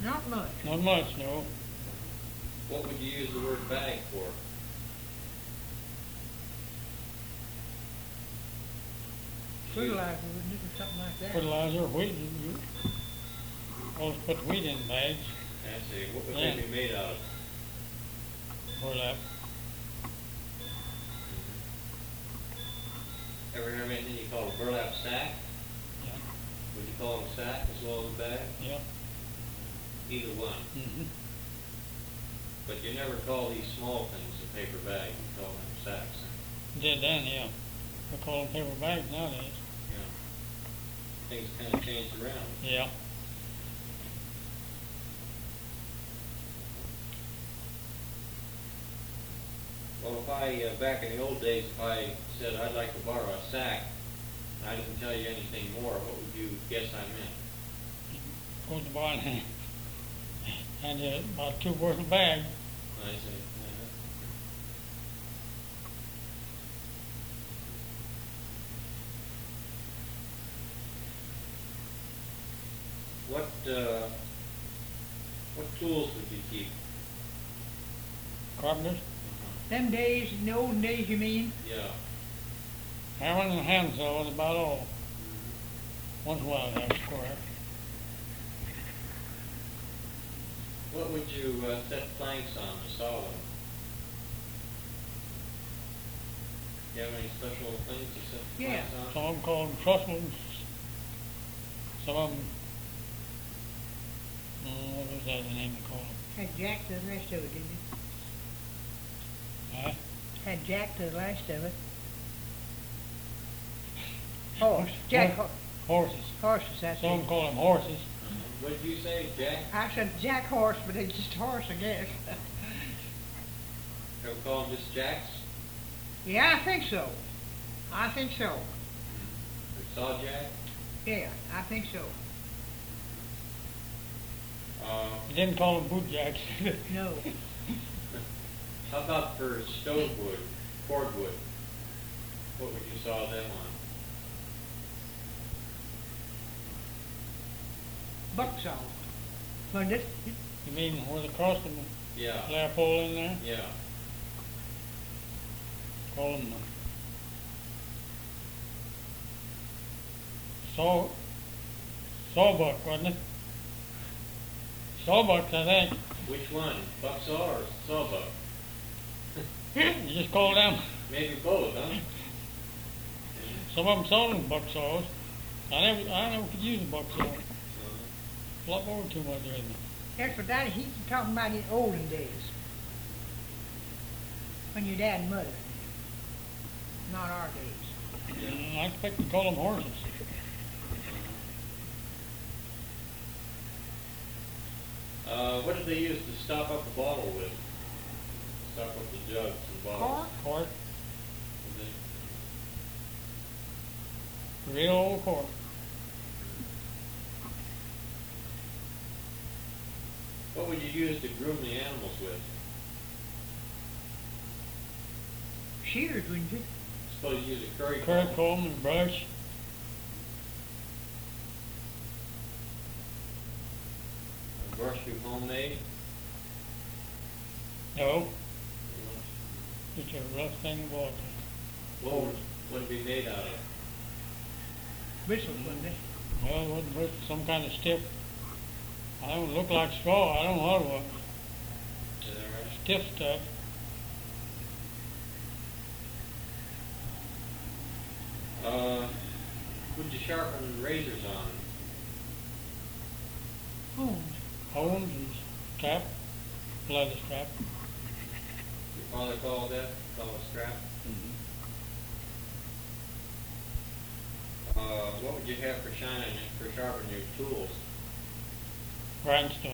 Not much. Not much, no. What would you use the word bag for? Fertilizer, wouldn't it, or something like that? Fertilizer, wheat, you always put wheat in bags I see. What would Yeah. they be made out of? for that. Ever heard of anything you call a burlap sack? Yeah, Would you call it a sack as well as a bag? yeah. Either one. Mm-hmm. But you never call these small things a paper bag. You call them sacks. Did then, yeah. We call them paper bags nowadays. Yeah. Things kind of changed around. Yeah. Well, if I, back in the old days, if I said I'd like to borrow a sack, and I didn't tell you anything more, what would you guess I meant? Go to the barn and about 2 worth of bag. I see. What tools would you keep? Carpenters. Them days, in the olden days, you mean? Yeah. Hammer and handsaw was about all. Once in a while, I'd have a square. What would you set planks on to saw them? Do you have any special things to set Yeah. planks on? Some of them call them trussels. Some of them, what was that the name they call them? Had Jack to the rest of it, didn't it? Huh? Had Jack to the last of it. Horse. Jack. Horses. Horses, that's Some of them it. call them horses. What did you say, Jack? I said Jack horse, but it's just horse, I guess. Ever call them just jacks? Yeah, I think so. I think so. Or saw jack? Yeah, I think so. You didn't call them boot jacks. No. How about for stove wood, cordwood? What would you saw them on? Bucksaw. Wasn't it? You mean where they cross them, Yeah. lay a pole in there? Yeah. Call them sawbuck, wasn't it? Sawbucks, I think. Which one? Bucksaw or sawbuck? You just call them. Maybe both, huh? Some of them sold them buck saws. I never could use a buck saw. A lot more too much, isn't it? That's what Daddy, he's talking about in olden days. When your dad and mother. Not our days. I expect to call them horses. What did they use to stop up a bottle with? Stop up the jugs and bottles. Cork? Cork, Did they- real old cork. What would you use to groom the animals with? Shears, wouldn't you? Suppose you use a curry Curry comb. comb and brush. A brush you homemade. No, it's a rough thing of water. What would it be made out of? Bristles, wouldn't it? Well, it wasn't with some kind of stiff. I don't look like straw. I don't know what it was. Is that right? Stiff stuff. Would you sharpen razors on? Oh, Hones and strap, leather strap. Your father called that? Call it a strap? What would you have for sharpening your tools? Grindstone.